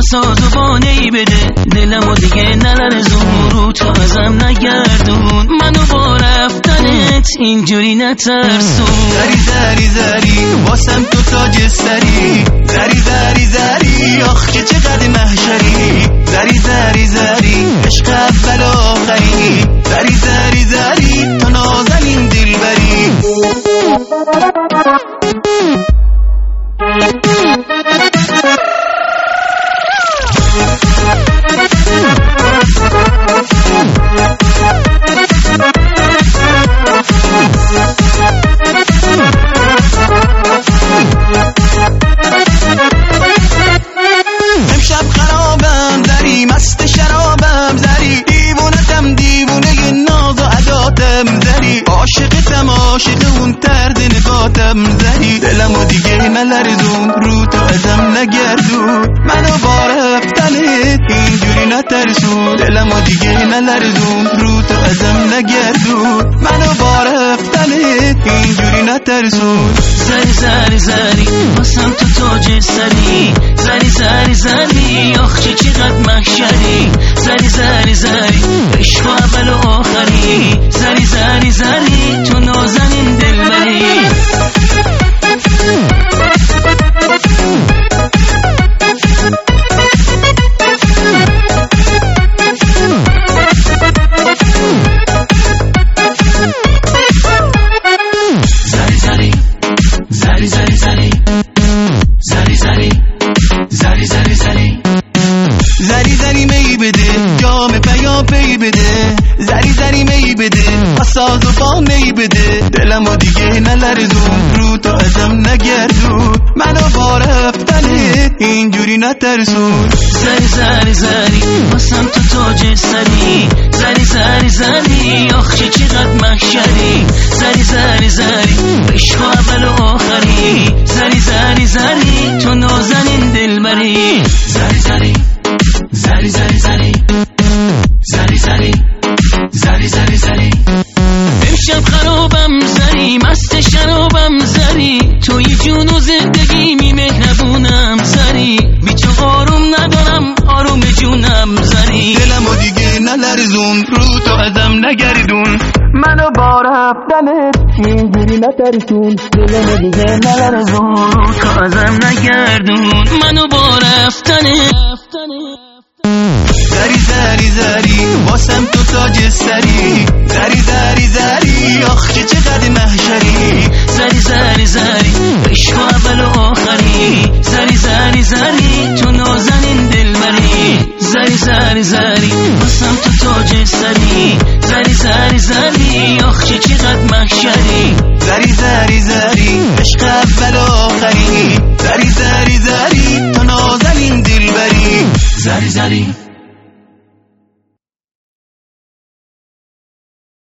سازوانه‌ای بده، دلمو دیگه نلرزون، رو تو ازم نگردون، منو با رفتنت اینجوری نترسون. زری زری زری واسم تو تاج سری، زری زری زری آخ که چقدر محشری، زری زری زری عشق اول آخری، زری زری زری تو نازنین دلبری. امشب خرابم زری، مست شرابم زری، دیوونتم دیوونه ناز و عداتم زری، عاشقتم عاشق اون طرز نگاتم زری، دلمو دیگه نلرزون، رو تو ازم نگردون، منو با رفتنت اینجوری نترسون، دلمو دیگه نلرزون، رو تو ازم نگردون، منو با رفتنت اینجوری نترسون. زری زری زری واسم تو تاج سری، زری زری زری آخ چه چقدر محشری، زری زری زری عشق اول و آخری، زری زری زری تو نازنین دلبری. زری زری زری زری زری زری زری زری زری زری می بده، جام پیام پی بده، زری زری می بده، ساز و پا می بده، دلمو دیگه نلرزون، رو تو ازم نگردون، منو با رفتنت اینجوری نترسون. زری زری زری واسم تو تاج سری، زری زری زری آخ چه چقدر محشری، زری زری زری عشق اول و آخری، زری زری زری تو نازنین دلبری. زری زری زری زری زری زری زری زری زری زری امشب خرابم زری، مست شرابم زری، توی جون و زندگی می مهربونم زری، بی تو آروم ندارم آروم جونم زری، دلمو دیگه نلرزون، رو تو ازم نگردون، منو با رفتنت اینجوری نترسون، دلمو دیگه نلرزون، رو تو ازم نگردون، منو با رفتنت. زری زری زری واسم تو تاج سری، زری زری زری آخ که چقدر محشری، زری زری زری عشق اول و آخری، زری زری زری تو نازنین دلبری. زری زری زری واسم تو تاج سری، زری زری زری آخ چه چقدر محشری، زری زری زری عشق اول و آخری، زری زری زری تو نازنین دلبری. زری زری